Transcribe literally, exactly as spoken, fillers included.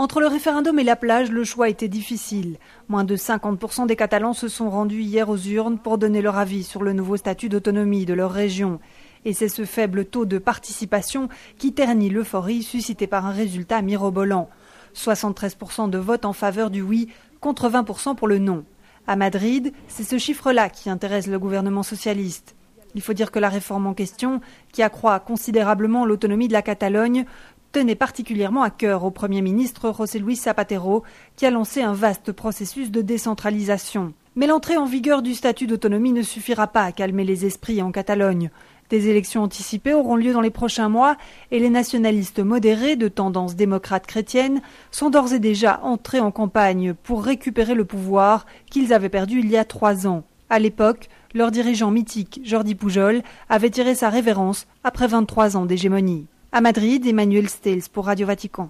Entre le référendum et la plage, le choix était difficile. Moins de cinquante pour cent des Catalans se sont rendus hier aux urnes pour donner leur avis sur le nouveau statut d'autonomie de leur région. Et c'est ce faible taux de participation qui ternit l'euphorie suscitée par un résultat mirobolant. soixante-treize pour cent de votes en faveur du oui contre vingt pour cent pour le non. À Madrid, c'est ce chiffre-là qui intéresse le gouvernement socialiste. Il faut dire que la réforme en question, qui accroît considérablement l'autonomie de la Catalogne, tenait particulièrement à cœur au Premier ministre José Luis Zapatero, qui a lancé un vaste processus de décentralisation. Mais l'entrée en vigueur du statut d'autonomie ne suffira pas à calmer les esprits en Catalogne. Des élections anticipées auront lieu dans les prochains mois et les nationalistes modérés de tendance démocrate chrétienne sont d'ores et déjà entrés en campagne pour récupérer le pouvoir qu'ils avaient perdu il y a trois ans. À l'époque, leur dirigeant mythique, Jordi Pujol, avait tiré sa révérence après vingt-trois ans d'hégémonie. À Madrid, Emmanuel Stels pour Radio Vatican.